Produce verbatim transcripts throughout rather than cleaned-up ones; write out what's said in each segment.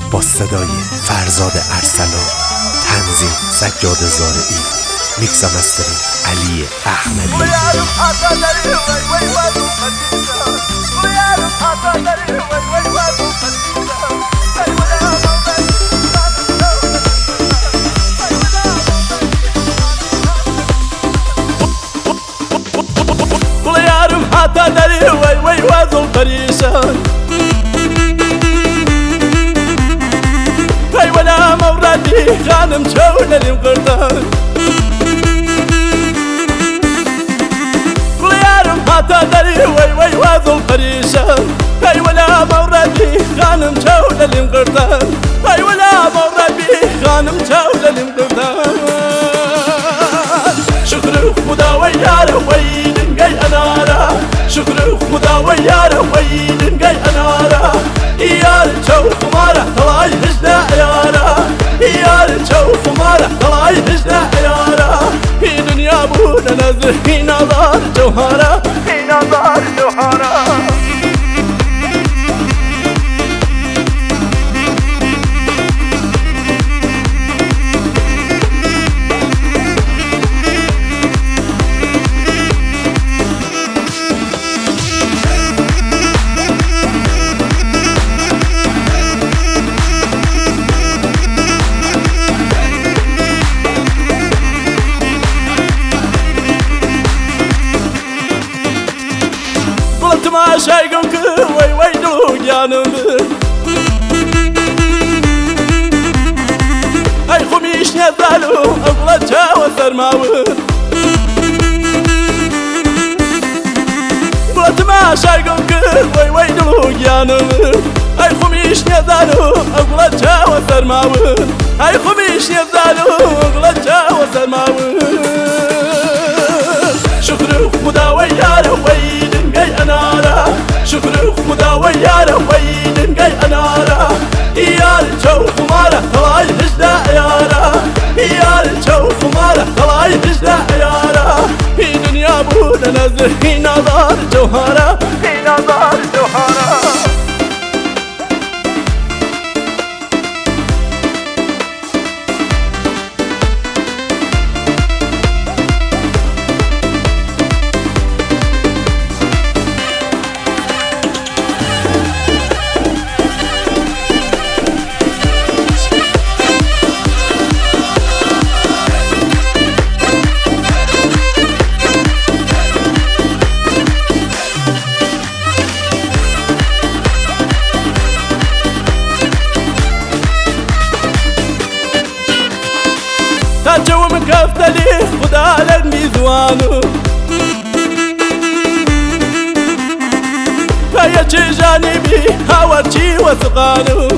با صدای فرزاد ارسلان، تنظیم سجاد زارعی، میکس و مسترینگ علی احمدی. حتى دري وي وي وازل فريشان هاي ولا موردي خانم شونا لي مقردان قول يا رب حتى دري وي وي وازل فريشان هاي ولا موردي خانم شونا لي مقردان هاي ولا موردي خانم شونا لي مقردان شكر خدا ويا وين جاي انارا شكر خدا ويا وين جاي انارا يا الجو مارا طلعي هجنا عيارا يا الجو مارا طلعي هجنا عيارا في دنيا بونا نزل في نظار جوهرة في نظار جوهرة ما شايقك وي وي دلو جانب هاي خميش نزالو أقول تشاوى سرماور قلت ما شايقك وي وي دلو جانب هاي خميش نزالو أقول تشاوى سرماور هاي خميش نزالو أقول تشاوى سرماور شكر خدا ويا وين جاي انارا شكر خدا ويا وين جاي انارا يا الجو مارا طلعي هجنا عيارا يا الجو مارا طلعي هجنا عيارا في دنيا بونا نزل في نظار جوهرة في نظار جوهرة جو مكافته لي خدا على الميزوانو هيا تشي جانبي هاورتي وثقانو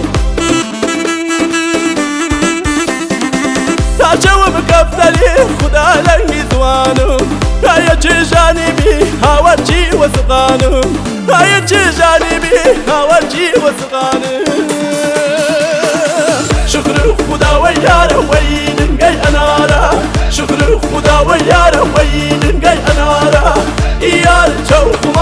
جو مكافته لي خدا على الميزوانو هيا تشي جانبي هاورتي وثقانو هيا تشي جانبي هاورتي وثقانو شكر خدا ويا وين جاي انارا شكر خدا ويا وين جاي انارا يا الجو